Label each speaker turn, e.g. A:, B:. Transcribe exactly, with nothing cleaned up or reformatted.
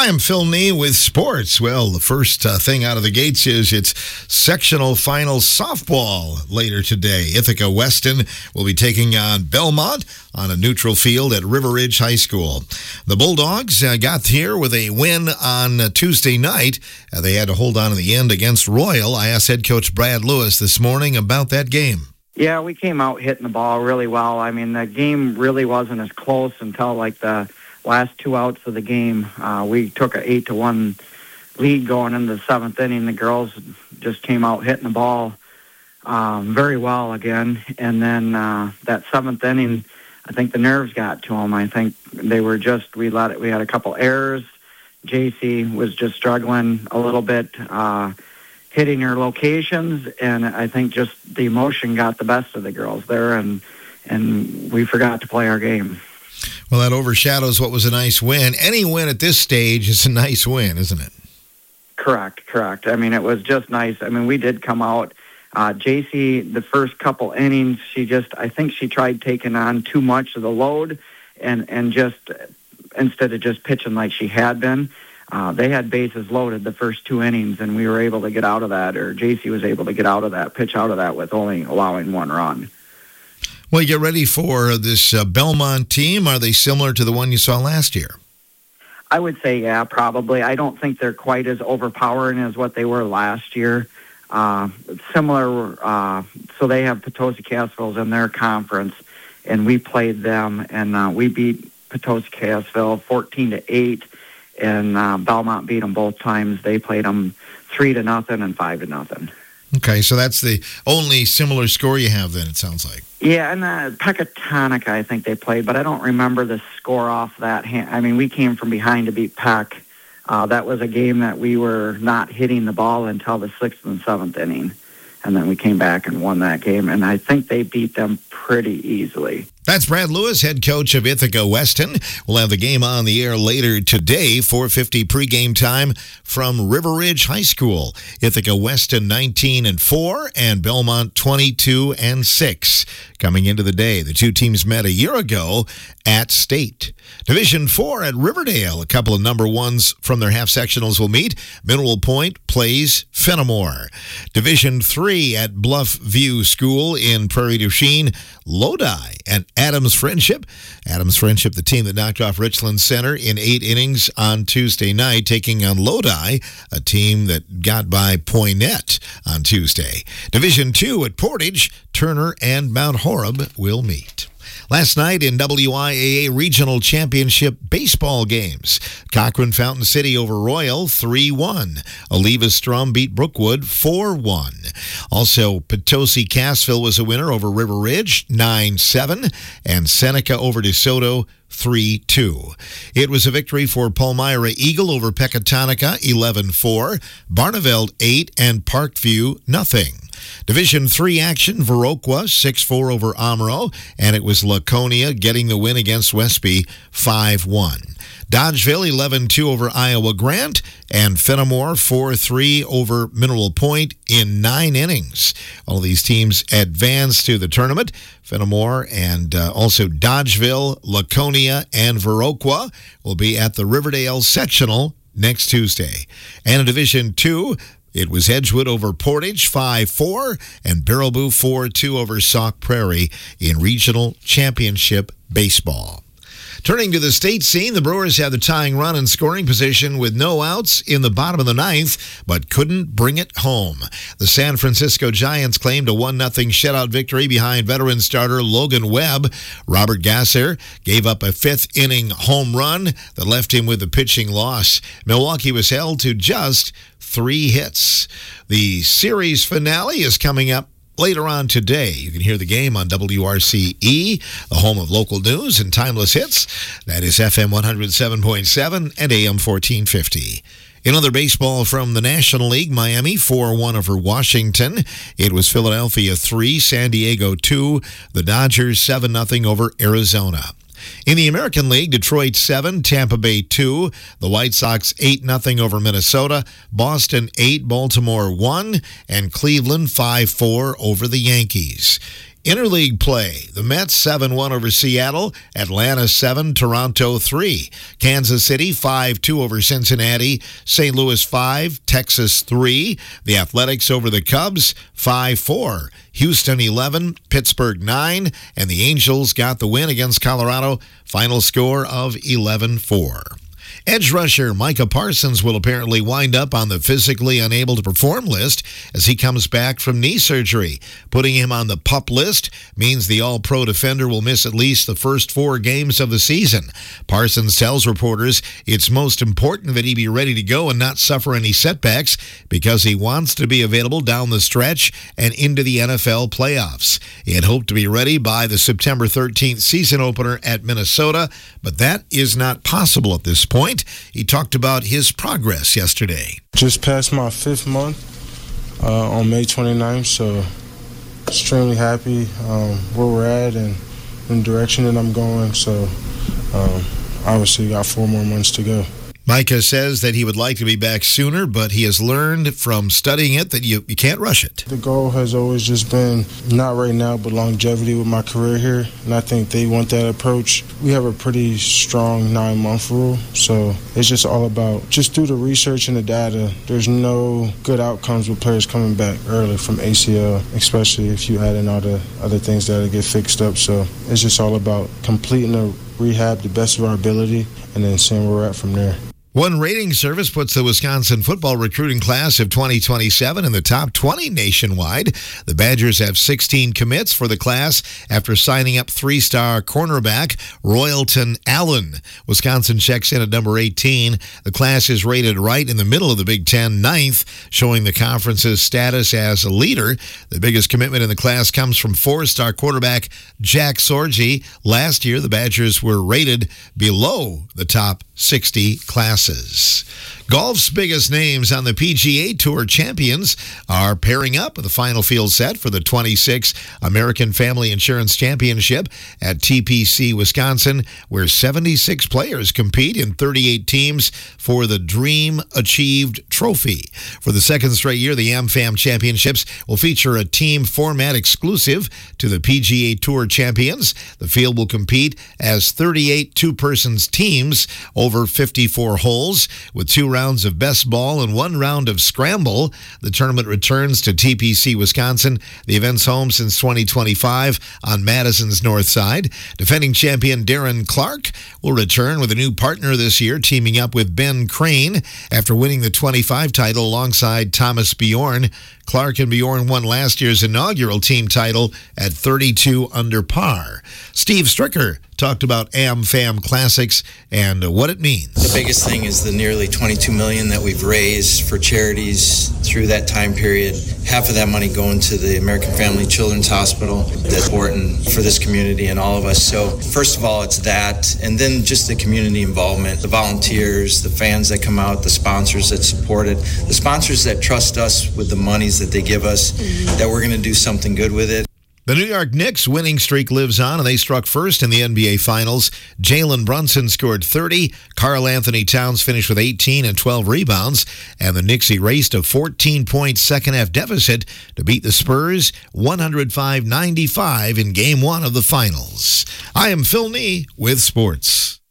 A: Hi, I'm Phil Nee with sports. Well, the first uh, thing out of the gates is it's sectional final softball later today. Ithaca Weston will be taking on Belmont on a neutral field at River Ridge High School. The Bulldogs uh, got here with a win on uh, Tuesday night. Uh, they had to hold on in the end against Royal. I asked head coach Brad Lewis this morning about that game.
B: Yeah, we came out hitting the ball really well. I mean, the game really wasn't as close until like the last two outs of the game. Uh, we took an eight to one lead going into the seventh inning. The girls just came out hitting the ball um, very well again. And then uh, that seventh inning, I think the nerves got to them. I think they were just, we let it, we had a couple errors. J C was just struggling a little bit, uh, hitting her locations, and I think just the emotion got the best of the girls there, and and we forgot to play our game.
A: Well, that overshadows what was a nice win. Any win at this stage is a nice win, isn't it?
B: Correct, correct. I mean, it was just nice. I mean, we did come out. Uh, J C, the first couple innings, she just, I think she tried taking on too much of the load, and, and just, instead of just pitching like she had been, uh, they had bases loaded the first two innings, and we were able to get out of that, or J C was able to get out of that, pitch out of that with only allowing one run.
A: Well, you get ready for this uh, Belmont team. Are they similar to the one you saw last year?
B: I would say, yeah, probably. I don't think they're quite as overpowering as what they were last year. Uh, similar, uh, so they have Potosi Cassville in their conference, and we played them, and uh, we beat Potosi Cassville fourteen to eight, and uh, Belmont beat them both times. They played them three to nothing and five to nothing.
A: Okay, so that's the only similar score you have then, it sounds like.
B: Yeah, and uh, Pecatonica, I think they played, but I don't remember the score off that. Ha- I mean, we came from behind to beat Peck. Uh, that was a game that we were not hitting the ball until the sixth and seventh inning, and then we came back and won that game, and I think they beat them pretty easily.
A: That's Brad Lewis, head coach of Ithaca Weston. We'll have the game on the air later today, four fifty pregame time from River Ridge High School. Ithaca Weston nineteen and four and Belmont twenty-two and six. Coming into the day, the two teams met a year ago at State. Division four at Riverdale. A couple of number ones from their half sectionals will meet. Mineral Point plays Fenimore. Division three at Bluff View School in Prairie du Chien. Lodi and Adams Friendship. Adams Friendship, the team that knocked off Richland Center in eight innings on Tuesday night, taking on Lodi, a team that got by Poinet on Tuesday. Division two at Portage, Turner and Mount Horeb will meet. Last night in W I A A Regional Championship baseball games, Cochrane Fountain City over Royal three one. Oliva Strum beat Brookwood four one. Also, Potosi Cassville was a winner over River Ridge nine seven, and Seneca over DeSoto three two. It was a victory for Palmyra Eagle over Pecatonica eleven four, Barneveld eight, and Parkview nothing. Division three action, Viroqua six four over Omro, and it was Laconia getting the win against Westby five one. Dodgeville eleven two over Iowa Grant, and Fenimore four three over Mineral Point in nine innings. All of these teams advanced to the tournament. Fenimore and uh, also Dodgeville, Laconia, and Viroqua will be at the Riverdale Sectional next Tuesday. And in Division two, it was Edgewood over Portage five four and Baraboo four two over Sauk Prairie in Regional Championship Baseball. Turning to the state scene, the Brewers had the tying run in scoring position with no outs in the bottom of the ninth, but couldn't bring it home. The San Francisco Giants claimed a one nothing shutout victory behind veteran starter Logan Webb. Robert Gasser gave up a fifth inning home run that left him with a pitching loss. Milwaukee was held to just three hits. The series finale is coming up later on today. You can hear the game on W R C E, the home of local news and timeless hits. That is F M one oh seven point seven and A M fourteen fifty. In other baseball from the National League, Miami four one over Washington. It was Philadelphia three, San Diego two. The Dodgers seven nothing over Arizona. In the American League, Detroit seven, Tampa Bay two. The White Sox eight nothing over Minnesota. Boston eight, Baltimore one. And Cleveland five four over the Yankees. Interleague play. The Mets seven one over Seattle. Atlanta seven, Toronto three. Kansas City five two over Cincinnati. Saint Louis five, Texas three. The Athletics over the Cubs five four. Houston eleven, Pittsburgh nine. And the Angels got the win against Colorado. Final score of eleven four. Edge rusher Micah Parsons will apparently wind up on the physically unable to perform list as he comes back from knee surgery. Putting him on the PUP list means the all-pro defender will miss at least the first four games of the season. Parsons tells reporters it's most important that he be ready to go and not suffer any setbacks because he wants to be available down the stretch and into the N F L playoffs. He had hoped to be ready by the September thirteenth season opener at Minnesota, but that is not possible at this point. He talked about his progress yesterday.
C: Just passed my fifth month uh, on May twenty-ninth, so extremely happy um, where we're at and in the direction that I'm going. So um, obviously got four more months to go.
A: Micah says that he would like to be back sooner, but he has learned from studying it that you, you can't rush it.
C: The goal has always just been, not right now, but longevity with my career here, and I think they want that approach. We have a pretty strong nine-month rule, so it's just all about, just through the research and the data, there's no good outcomes with players coming back early from A C L, especially if you add in all the other things that get fixed up. So it's just all about completing the rehab the best of our ability and then seeing where we're at from there.
A: One rating service puts the Wisconsin football recruiting class of twenty twenty-seven in the top twenty nationwide. The Badgers have sixteen commits for the class after signing up three-star cornerback Royalton Allen. Wisconsin checks in at number eighteen. The class is rated right in the middle of the Big Ten, ninth, showing the conference's status as a leader. The biggest commitment in the class comes from four-star quarterback Jack Sorgi. Last year, the Badgers were rated below the top sixty classes. Golf's biggest names on the P G A Tour champions are pairing up with the final field set for the twenty-six American Family Insurance Championship at T P C Wisconsin, where seventy-six players compete in thirty-eight teams for the Dream Achieved Trophy. For the second straight year, the AmFam Championships will feature a team format exclusive to the P G A Tour champions. The field will compete as thirty-eight two-persons teams over fifty-four holes, with two rounds of best ball and one round of scramble. The tournament returns to T P C Wisconsin, the event's home since twenty twenty-five on Madison's north side. Defending champion Darren Clark will return with a new partner this year, teaming up with Ben Crane after winning the twenty-five title alongside Thomas Bjorn. Clark and Bjorn won last year's inaugural team title at thirty-two under par. Steve Stricker talked about AmFam Classics and what it means.
D: The biggest thing is the nearly twenty-two million dollars that we've raised for charities through that time period. Half of that money going to the American Family Children's Hospital. That's important for this community and all of us. So first of all, it's that, and then just the community involvement, the volunteers, the fans that come out, the sponsors that support it, the sponsors that trust us with the monies that they give us, that we're going to do something good with it.
A: The New York Knicks winning streak lives on, and they struck first in the N B A Finals. Jalen Brunson scored thirty. Karl Anthony Towns finished with eighteen and twelve rebounds. And the Knicks erased a fourteen-point second-half deficit to beat the Spurs one oh five ninety-five in Game one of the Finals. I am Phil Nee with Sports.